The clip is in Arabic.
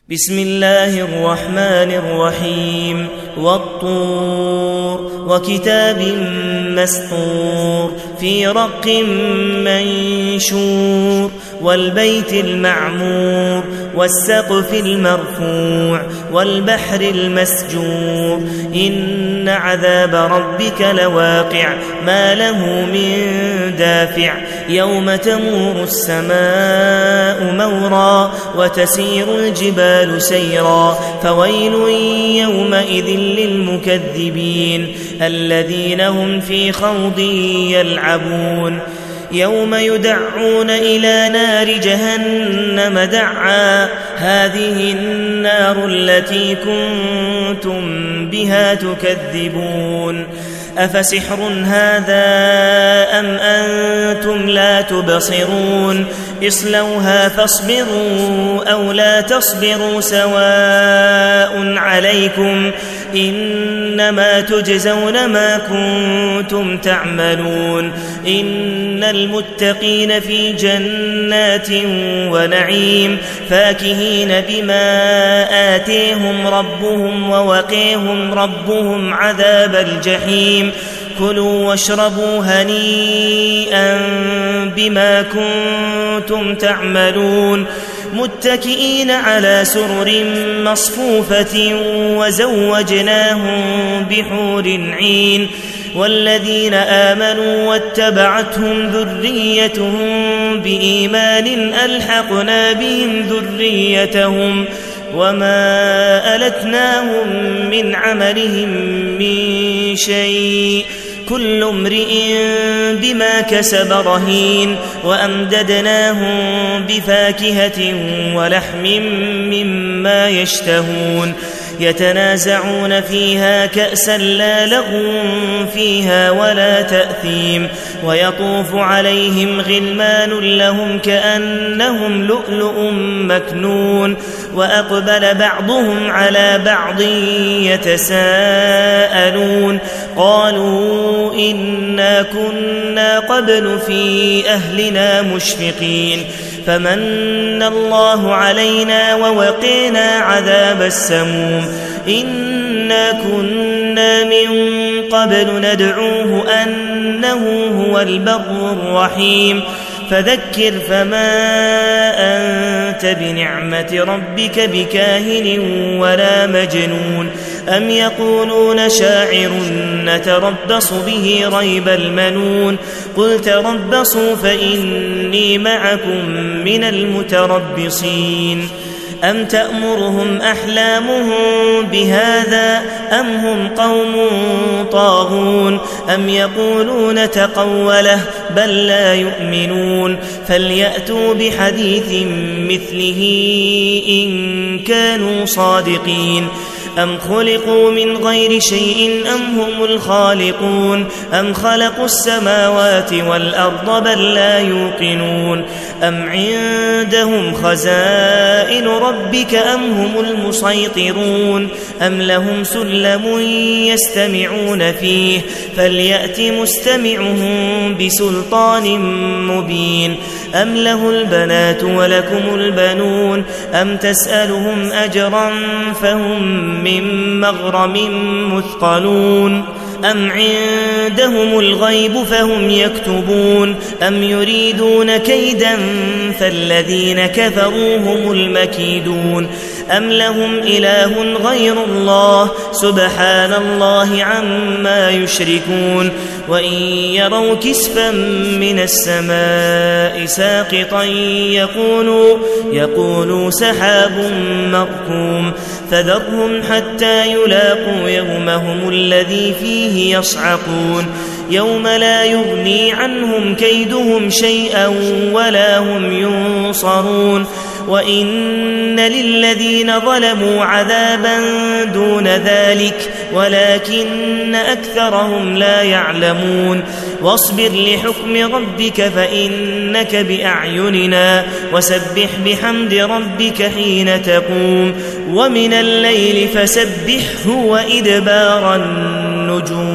بسم الله الرحمن الرحيم والطور وكتاب مسطور في رق منشور والبيت المعمور والسقف المرفوع والبحر المسجور إن عذاب ربك لواقع ما له من دافع يوم تمور السماء مورا وتسير الجبال سيرا فويل يومئذ للمكذبين الذين هم في خوض يلعبون يوم يدعون إلى نار جهنم دعا هذه النار التي كنتم بها تكذبون أفسحر هذا أم أنتم لا تبصرون اصلوها فاصبروا أو لا تصبروا سواء عليكم إنما تجزون ما كنتم تعملون إن المتقين في جنات ونعيم فاكهين بما آتيهم ربهم ووقيهم ربهم عذاب الجحيم كلوا واشربوا هنيئا بما كنتم تعملون متكئين على سرر مصفوفة وزوجناهم بحور عين والذين آمنوا واتبعتهم ذريتهم بإيمان ألحقنا بهم ذريتهم وما ألتناهم من عملهم من شيء كل امرئ بما كسب رهين وأمددناهم بفاكهة ولحم مما يشتهون يتنازعون فيها كأسا لا لغو فيها ولا تأثيم ويطوف عليهم غلمان لهم كأنهم لؤلؤ مكنون وأقبل بعضهم على بعض يتساءلون قالوا إنا كنا قبل في أهلنا مشفقين فمن الله علينا ووقينا عذاب السموم إنا كنا من قبل ندعوه أنه هو البر الرحيم فذكر فما أنت بنعمة ربك بكاهن ولا مجنون أم يقولون شاعر نتربص به ريب المنون قل تربصوا فإني معكم من المتربصين أم تأمرهم أحلامهم بهذا أم هم قوم طاغون أم يقولون تقوله بل لا يؤمنون فليأتوا بحديث مثله إن كانوا صادقين أم خلقوا من غير شيء أم هم الخالقون أم خلقوا السماوات والأرض بل لا يوقنون أم عندهم خزائن ربك أم هم المسيطرون أم لهم سلم يستمعون فيه فليأت مستمعهم بسلطان مبين أم له البنات ولكم البنون أم تسألهم أجرا فهم من مغرم مثقلون أم عندهم الغيب فهم يكتبون أم يريدون كيدا فالذين كفروا هم المكيدون أم لهم إله غير الله سبحان الله عما يشركون وإن يروا كسفا من السماء ساقطا يقولوا سحاب مركوم فذرهم حتى يلاقوا يومهم الذي فيه يصعقون يوم لا يغني عنهم كيدهم شيئا ولا هم ينصرون وإن للذين ظلموا عذابا دون ذلك ولكن أكثرهم لا يعلمون واصبر لحكم ربك فإنك بأعيننا وسبح بحمد ربك حين تقوم ومن الليل فسبحه وإدبار النجوم